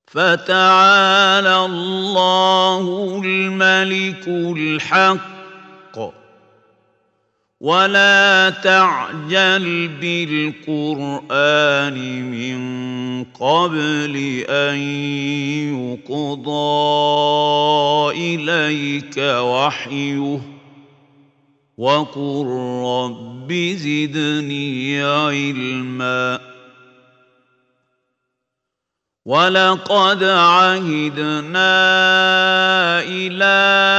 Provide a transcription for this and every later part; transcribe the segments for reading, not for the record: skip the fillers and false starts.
فتعالى الله الملك الحق ولا تعجل بالقرآن من قبل أن يقضى إليك وحيه وقل رب زدني علما ولقد عهدنا إلى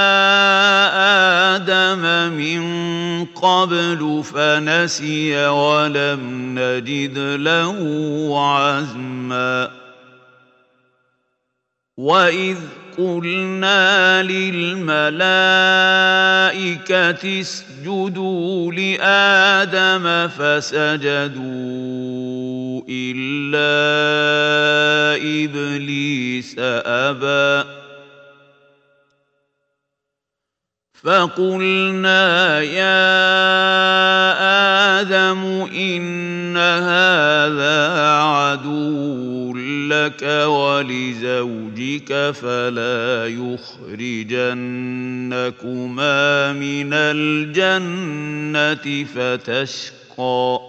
آدم من قبل فنسي ولم نجد له عزما وإذ قلنا للملائكة اسجدوا لآدم فسجدوا إلا إبليس أبى فقلنا يا آدم إن هذا عدو لك ولزوجك فلا يخرجنكما من الجنة فتشقى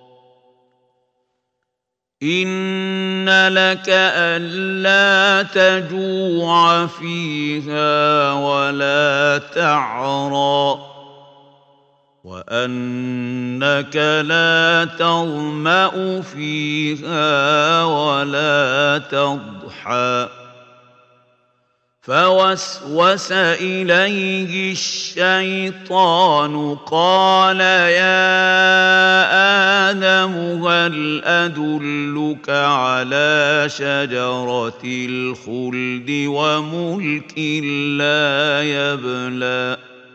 إن لك ألا تجوع فيها ولا تعرى وأنك لا تظمأ فيها ولا تضحى فوسوس إليه الشيطان قال يا آدم هل أدلك على شجرة الخلد وملك لا يبلى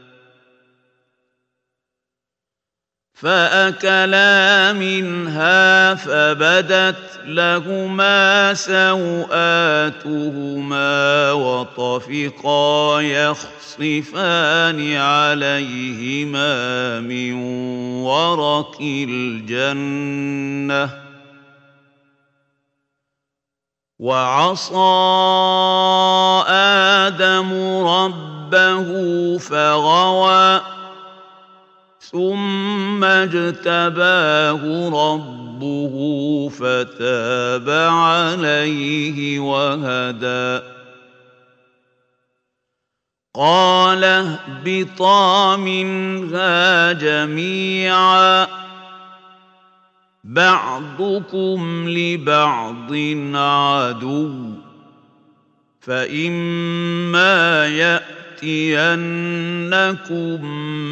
فأكلا منها فبدت لهما سوآتهما وطفقا يخصفان عليهما من ورق الجنة وعصى آدم ربه فغوى ثم اجتباه ربه فتاب عليه وهدى قال اهبطا منها جميعا بعضكم لبعض عدو فإما يأتينكم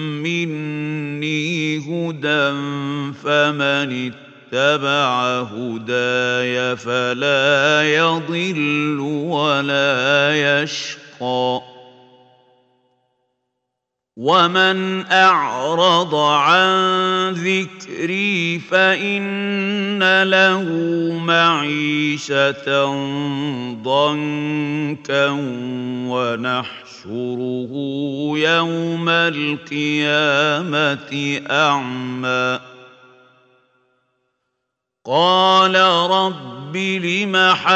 مني هدى فمن اتبع هداي فلا يضل ولا يشقى ومن أعرض عن ذكري فإن له معيشة ضنكا ونحشره يوم القيامة أعمى قال رب لم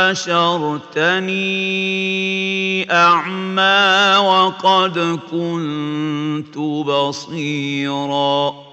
حشرتني أعمى وقد كنت بصيراً